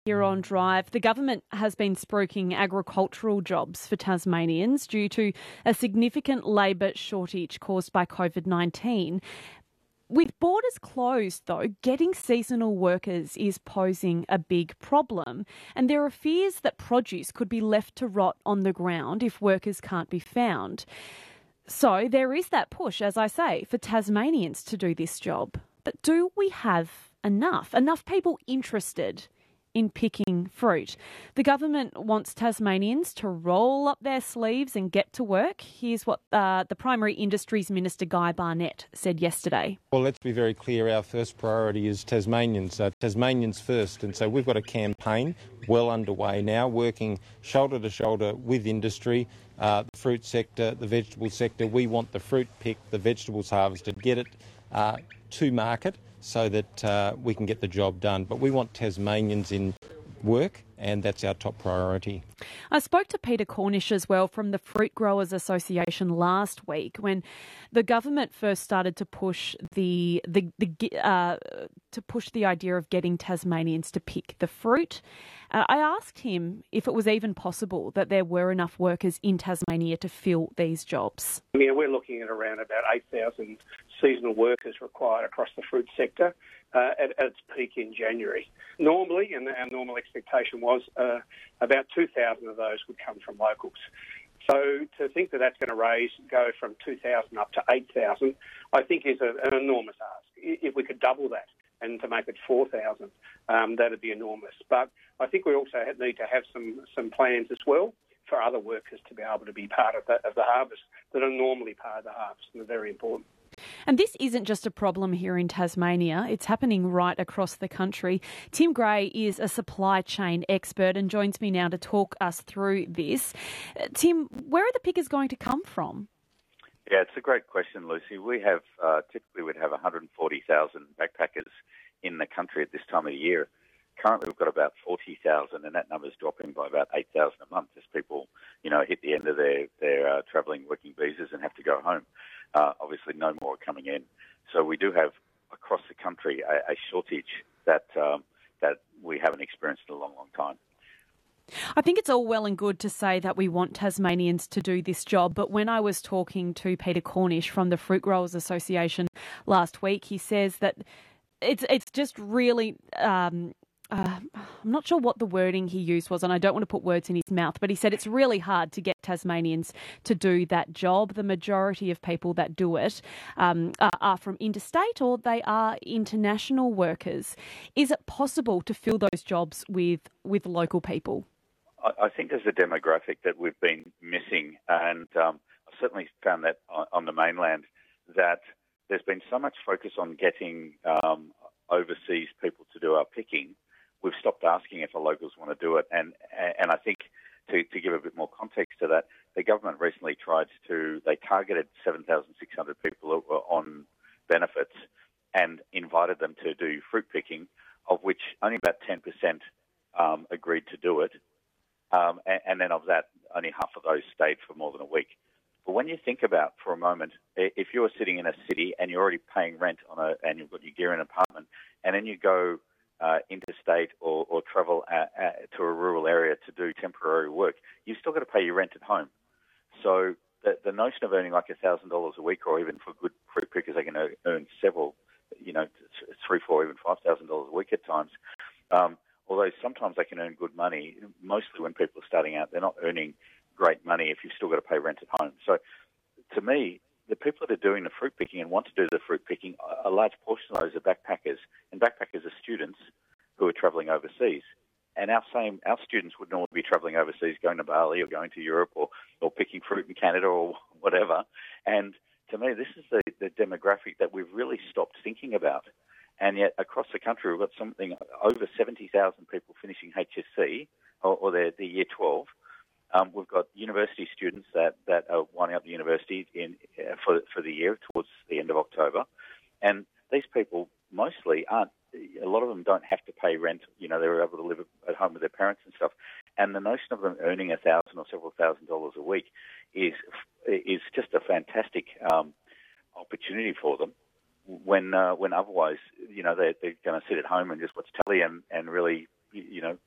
Here on Drive, the government has been spruiking agricultural jobs for Tasmanians due to a significant labour shortage caused by COVID-19. With borders closed, though, getting seasonal workers is posing a big problem, and there are fears that produce could be left to rot on the ground if workers can't be found. So there is that push, as I say, for Tasmanians to do this job. But do we have enough people interested in picking fruit? The government wants Tasmanians to roll up their sleeves and get to work. Here's what the Primary Industries Minister Guy Barnett said yesterday. Well, let's be very clear. Our first priority is Tasmanians. Tasmanians first. And so we've got a campaign well underway now, working shoulder to shoulder with industry, the fruit sector, the vegetable sector. We want the fruit picked, the vegetables harvested, get it to market, so that we can get the job done. But we want Tasmanians in work, and that's our top priority. I spoke to Peter Cornish as well from the Fruit Growers Association last week when the government first started to push the idea of getting Tasmanians to pick the fruit. I asked him if it was even possible that there were enough workers in Tasmania to fill these jobs. Yeah, we're looking at around about 8,000 seasonal workers required across the fruit sector at its peak in January. Normally, and our normal expectation was about 2,000 of those would come from locals. So to think that that's going to go from 2,000 up to 8,000, I think is an enormous ask. If we could double that and to make it 4,000, that'd be enormous. But I think we also need to have some plans as well for other workers to be able to be part of the harvest that are normally part of the harvest, and they're very important. And this isn't just a problem here in Tasmania, it's happening right across the country. Tim Gray is a supply chain expert and joins me now to talk us through this. Tim, where are the pickers going to come from? Yeah, it's a great question, Lucy. We have typically we'd have 140,000 backpackers in the country at this time of the year. Currently, we've got about 40,000, and that number's dropping by about 8,000 a month as people, hit the end of their travelling working visas and have to go home. Obviously, no more are coming in. So we do have across the country a shortage that we haven't experienced in a long, long time. I think it's all well and good to say that we want Tasmanians to do this job, but when I was talking to Peter Cornish from the Fruit Growers Association last week, he says that it's just really... I'm not sure what the wording he used was, and I don't want to put words in his mouth, but he said it's really hard to get Tasmanians to do that job. The majority of people that do it are from interstate or they are international workers. Is it possible to fill those jobs with local people? I think there's a demographic that we've been missing, and I've certainly found that on the mainland, that there's been so much focus on getting overseas people to do our picking. We've stopped asking if the locals want to do it. And I think to give a bit more context to that, the government recently they targeted 7,600 people that were on benefits and invited them to do fruit picking, of which only about 10% agreed to do it. And then of that, only half of those stayed for more than a week. But when you think about, for a moment, if you're sitting in a city and you're already paying rent and you've got your gear in an apartment, and then you go interstate or travel to a rural area to do temporary work, you've still got to pay your rent at home. So the notion of earning like $1,000 a week, or even for good fruit pickers, they can earn several, $3,000, $4,000, even $5,000 a week at times. Although sometimes they can earn good money, mostly when people are starting out, they're not earning great money if you've still got to pay rent at home. So to me, the people that are doing the fruit picking and want to do the fruit picking, a large portion of those are backpackers, and backpackers are students who are travelling overseas. And our students would normally be travelling overseas, going to Bali or going to Europe or picking fruit in Canada or whatever. And to me, this is the demographic that we've really stopped thinking about. And yet across the country, we've got something over 70,000 people finishing HSC or their year 12. We've got university students that are winding up the university for the year towards the end of October. And these people mostly a lot of them don't have to pay rent. They're able to live at home with their parents and stuff. And the notion of them earning $1,000 or several $1,000s a week is just a fantastic opportunity for them. When otherwise, they're going to sit at home and just watch telly and really,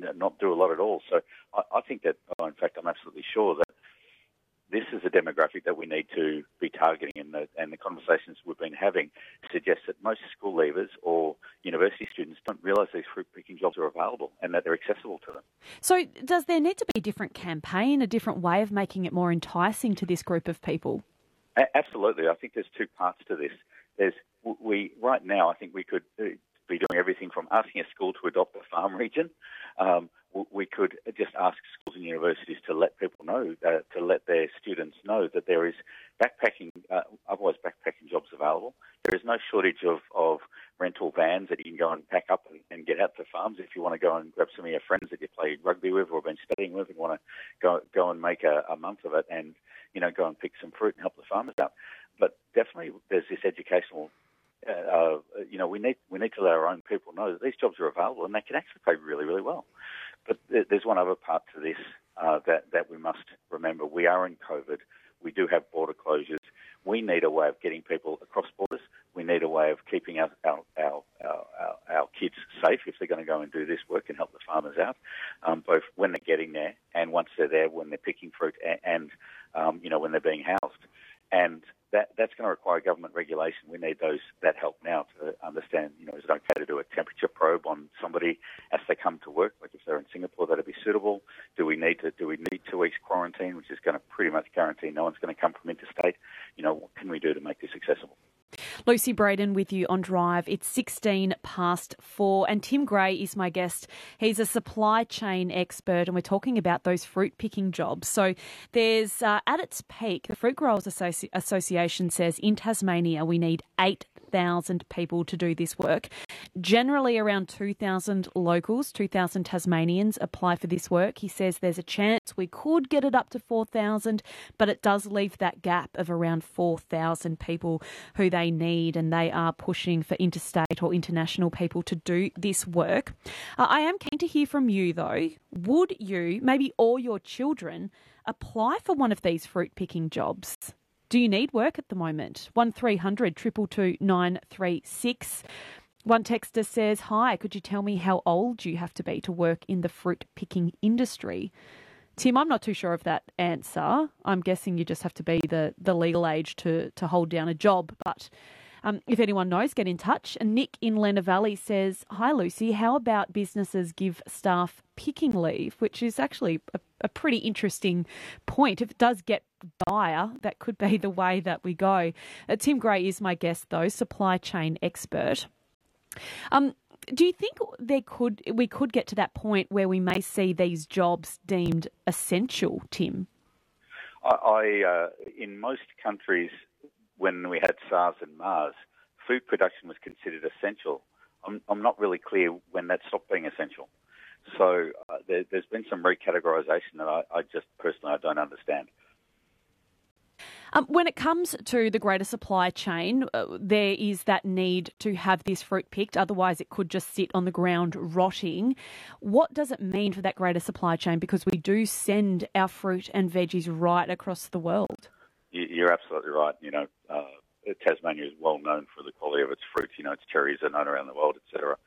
not do a lot at all. So I think that, in fact, I'm absolutely sure that this is a demographic that we need to be targeting, and the conversations we've been having suggest that most school leavers or university students don't realise these fruit picking jobs are available and that they're accessible to them. So does there need to be a different campaign, a different way of making it more enticing to this group of people? Absolutely. I think there's two parts to this. Right now, I think we could be doing everything from asking a school to adopt a farm region. We could just ask schools and universities to let people know, to let their students know that there is otherwise backpacking jobs available. There is no shortage of rental vans that you can go and pack up and get out to farms if you want to go and grab some of your friends that you play rugby with or been studying with and want to go and make a month of it and, go and pick some fruit and help the farmers out. But definitely there's this educational we need to let our own people know that these jobs are available and they can actually pay really, really well. But there's one other part to this that we must remember. We are in COVID. We do have border closures. We need a way of getting people across borders. We need a way of keeping our kids safe if they're going to go and do this work and help the farmers out, both when they're getting there and once they're there, when they're picking fruit and when they're being housed. And that's going to require government regulation. We need that help now to understand, is it okay to do a temperature probe on somebody as they come to work? Like if they're in Singapore, that'd be suitable. Do we need 2 weeks quarantine, which is going to pretty much guarantee no one's going to come from interstate? What can we do to make this accessible? Lucy Braden with you on Drive. It's 4:16, and Tim Gray is my guest. He's a supply chain expert, and we're talking about those fruit picking jobs. So there's, at its peak, the Fruit Growers Association says in Tasmania we need 8,000 people to do this work. Generally around 2,000 locals, 2,000 Tasmanians apply for this work. He says there's a chance we could get it up to 4,000, but it does leave that gap of around 4,000 people who they need, and they are pushing for interstate or international people to do this work. I am keen to hear from you, though. Would you, maybe all your children, apply for one of these fruit picking jobs? Do you need work at the moment? 1300 222 936. One texter says, "Hi, could you tell me how old you have to be to work in the fruit picking industry?" Tim, I'm not too sure of that answer. I'm guessing you just have to be the legal age to hold down a job. But if anyone knows, get in touch. And Nick in Lenna Valley says, "Hi, Lucy, how about businesses give staff picking leave?" Which is actually a pretty interesting point. If it does get dire, that could be the way that we go. Tim Gray is my guest, though, supply chain expert. Do you think we could get to that point where we may see these jobs deemed essential, Tim? In most countries, when we had SARS and MARS, food production was considered essential. I'm not really clear when that stopped being essential. So there's been some recategorisation that I just personally don't understand. When it comes to the greater supply chain, there is that need to have this fruit picked, otherwise it could just sit on the ground rotting. What does it mean for that greater supply chain? Because we do send our fruit and veggies right across the world. You're absolutely right. Tasmania is well known for the quality of its fruit. Its cherries are known around the world, etc.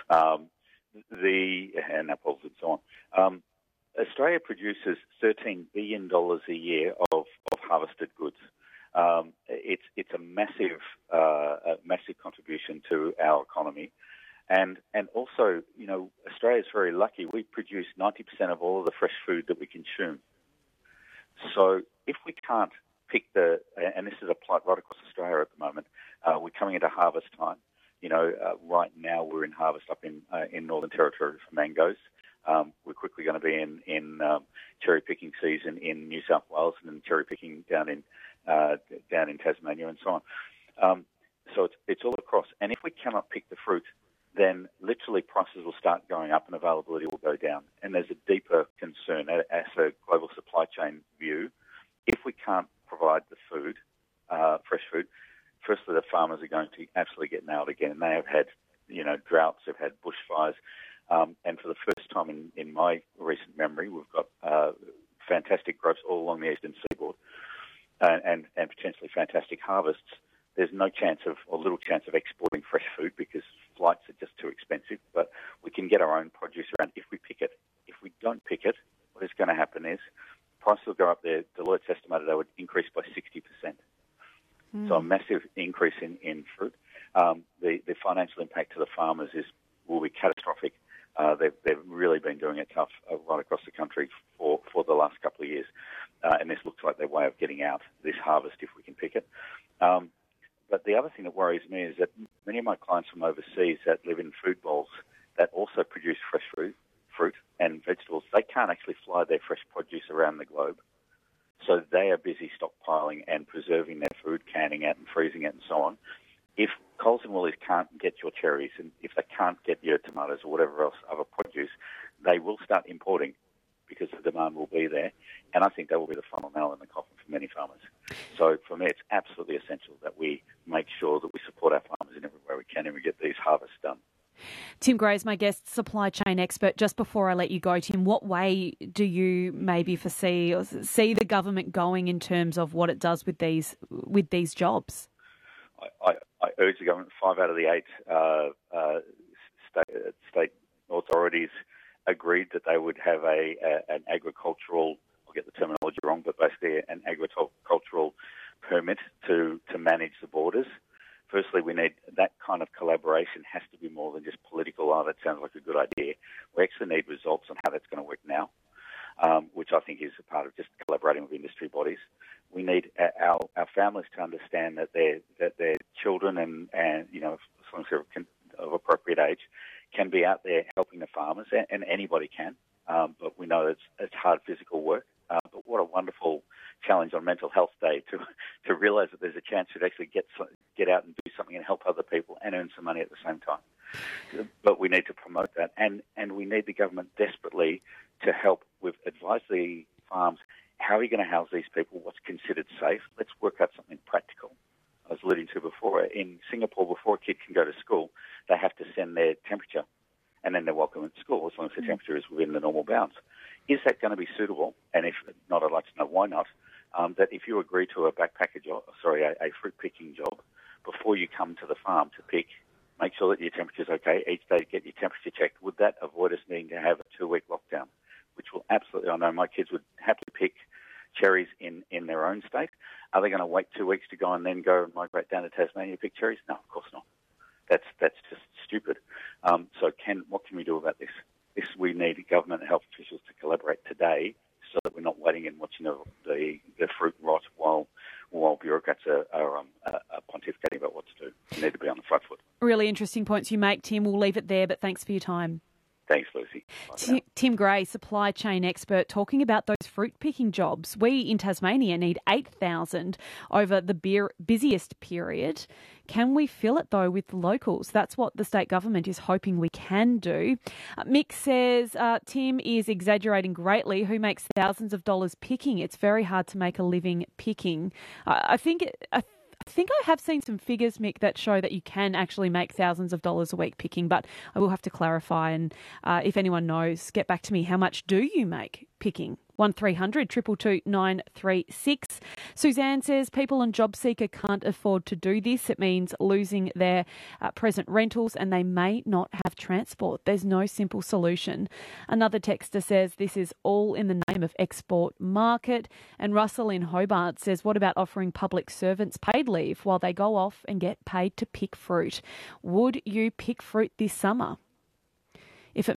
And apples and so on. Australia produces $13 billion a year of harvested goods. It's a massive contribution to our economy, and also Australia is very lucky. We produce 90% of all of the fresh food that we consume. So if we can't pick and this is applied right across Australia at the moment, we're coming into harvest time. Right now we're in harvest up in Northern Territory for mangoes. We're quickly going to be in cherry picking season in New South Wales and then cherry picking down in Tasmania and so on. So it's all across. And if we cannot pick the fruit, then literally prices will start going up and availability will go down. And there's a deeper concern as a global supply chain view. If we can't provide the food, fresh food, firstly the farmers are going to absolutely get nailed again. They have had droughts, they've had bushfires. And for the first time in my recent memory, we've got fantastic growths all along the eastern seaboard and potentially fantastic harvests. There's no chance or little chance of exporting fresh food because flights are just too expensive, but we can get our own produce around if we pick it. Deloitte's estimated they would increase by 60%. So a massive increase in fruit. The financial impact to the farmers will be catastrophic. They've really been doing it tough right across the country for the last couple of years. And this looks like their way of getting out this harvest if we can pick it. But the other thing that worries me is that many of my clients from overseas that live in food bowls that also produce fresh fruit and vegetables, they can't actually fly their fresh produce around the globe. So they are busy stockpiling and preserving their food, canning it and freezing it and so on. If Coles and Woolies can't get your cherries and if they can't get your tomatoes or whatever else other produce, they will start importing because the demand will be there. And I think that will be the final nail in the coffin for many farmers. So for me, it's absolutely essential that we make sure that we support our farmers in every way we can and we get these harvests done. Tim Gray is my guest, supply chain expert. Just before I let you go, Tim, what way do you maybe foresee or see the government going in terms of what it does with these jobs? I urge the government, 5 out of the 8 state authorities agreed that they would have an agricultural, I'll get the terminology wrong, but basically an agricultural permit to manage the borders. Firstly, we need that kind of collaboration has to be more than just political. Oh, that sounds like a good idea. We actually need results on how that's going to work now, which I think is a part of just collaborating with industry bodies. We need our families to understand that their children and you know, as long as they're of appropriate age, can be out there helping the farmers, and anybody can. But we know it's hard physical work. But what a wonderful challenge on Mental Health Day to realise that there's a chance to actually get out and do something and help other people and earn some money at the same time. But we need to promote that, and we need the government desperately to help with advise the farms. How are you going to house these people? What's considered safe? Let's work out something practical. I was alluding to before, in Singapore, before a kid can go to school, they have to send their temperature, and then they're welcome at school as long as the temperature is within the normal bounds. Is that going to be suitable? And if not, I'd like to know why not. That if you agree to a a fruit picking job, before you come to the farm to pick, make sure that your temperature's okay. Each day get your temperature checked. Would that avoid us needing to have a 2-week lockdown? Which will absolutely, I know my kids would happily pick cherries in their own state. Are they going to wait 2 weeks to go and then go and migrate down to Tasmania to pick cherries? No, of course not. That's just stupid. So what can we do about this? We need government and health officials to collaborate today so that we're not waiting and watching the fruit rot while bureaucrats are pontificating about what to do. We need to be on the front foot. Really interesting points you make, Tim. We'll leave it there, but thanks for your time. Thanks, Lucy. Tim Gray, supply chain expert, talking about those fruit picking jobs. We in Tasmania need 8,000 over the busiest period. Can we fill it, though, with locals? That's what the state government is hoping we can do. Mick says Tim is exaggerating greatly. Who makes thousands of dollars picking? It's very hard to make a living picking. I think I have seen some figures, Mick, that show that you can actually make thousands of dollars a week picking, but I will have to clarify. And if anyone knows, get back to me. How much do you make picking? 1300 222 936. Suzanne says people on JobSeeker can't afford to do this. It means losing their present rentals and they may not have transport. There's no simple solution. Another texter says this is all in the name of export market. And Russell in Hobart says, what about offering public servants paid leave while they go off and get paid to pick fruit? Would you pick fruit this summer?